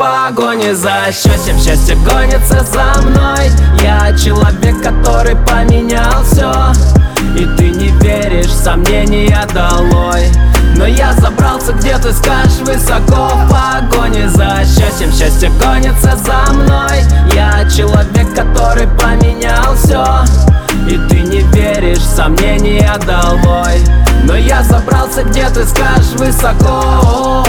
погоне за счастьем, счастье гонится за мной. Я человек, который поменял все, и ты не веришь, сомнения долой. Но я забрался, где ты скажешь, высоко. В погоне за счастьем, счастье гонится за мной. Я человек, который поменял все, и ты не веришь, сомнения долой. Но я забрался, где ты скажешь, высоко.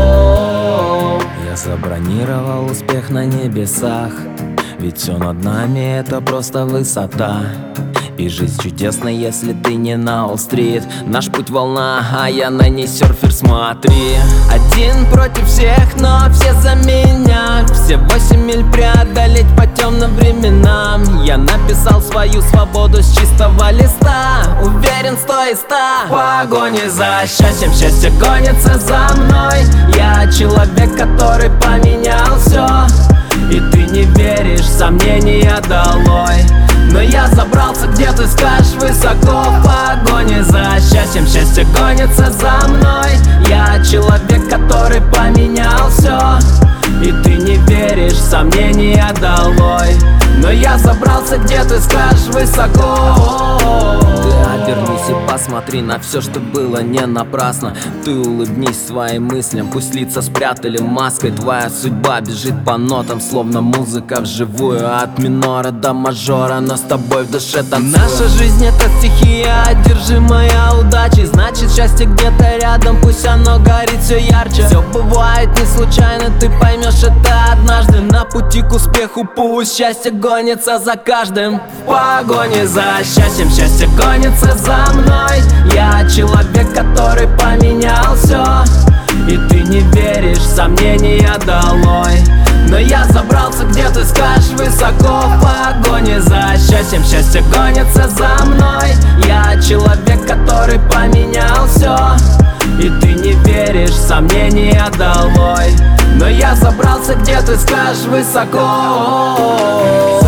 Я забронировал успех на небесах, ведь все над нами это просто высота. И жизнь чудесна, если ты не на Уолл-стрит. Наш путь волна, а я на ней серфер, смотри. Один против всех, но все за меня. Все 8 миль преодолеть по темным временам. Я написал свою свободу с чистого листа. Уверен, 100 из 100. В погоне за счастьем, счастье гонится за мной. Я человек, который поменял все, и ты не веришь, сомнения долой. Но я забрался, где ты скажешь, высоко. В погоне за счастьем, счастье гонится за мной. Я человек, который поменял все, и ты не веришь, сомнения долой. Но я забрался, где ты скажешь, высоко. Ты обернись и посмотри на все, что было не напрасно. Ты улыбнись своим мыслям, пусть лица спрятали маской. Твоя судьба бежит по нотам, словно музыка вживую. От минора до мажора, но с тобой в душе танцую. Наша жизнь это стихия, одержимая удачей. Значит, счастье где-то рядом, пусть оно горит все ярче. Все бывает не случайно, ты поймешь это однажды. На пути к успеху пусть счастье гонится за каждым. В погоне за счастьем, счастье гонится за мной. Я человек, который поменял все, и ты не веришь, сомнения долой. Но я забрался, где ты скажешь, высоко. В погоне за счастьем, счастье гонится за мной. Я человек, который поменял все, и ты не веришь, сомнения долой. Но я забрался, где ты скажешь, высоко.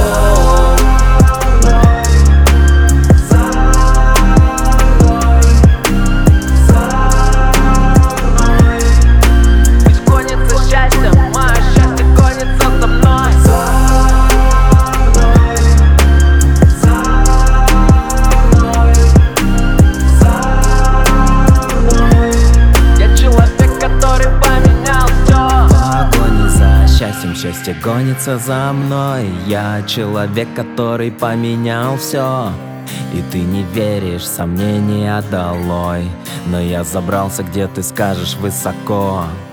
Счастье гонится за мной. Я человек, который поменял все, и ты не веришь, сомнения долой. Но я забрался, где ты скажешь, высоко.